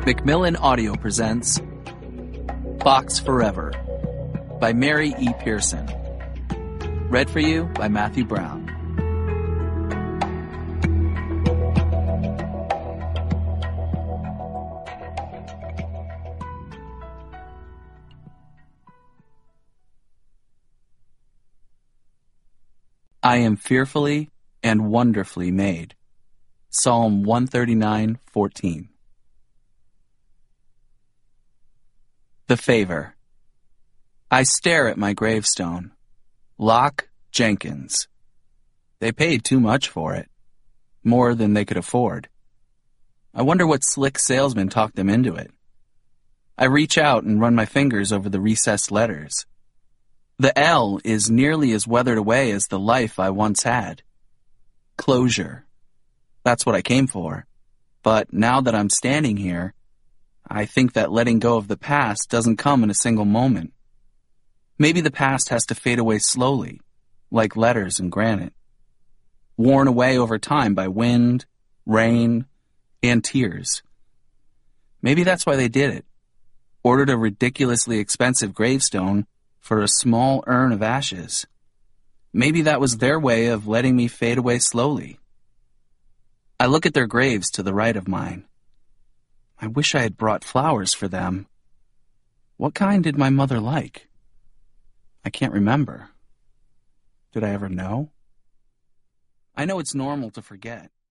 Macmillan Audio presents Fox Forever by Mary E. Pearson. Read for you by Matthew Brown. I am fearfully and wonderfully made. Psalm 139:14. The Favor. I stare at my gravestone. Locke Jenkins. They paid too much for it. More than they could afford. I wonder what slick salesman talked them into it. I reach out and run my fingers over the recessed letters. The L is nearly as weathered away as the life I once had. Closure. That's what I came for. But now that I'm standing here, I think that letting go of the past doesn't come in a single moment. Maybe the past has to fade away slowly, like letters and granite, worn away over time by wind, rain, and tears. Maybe that's why they did it. Ordered a ridiculously expensive gravestone for a small urn of ashes. Maybe that was their way of letting me fade away slowly. I look at their graves to the right of mine. I wish I had brought flowers for them. What kind did my mother like? I can't remember. Did I ever know? I know it's normal to forget.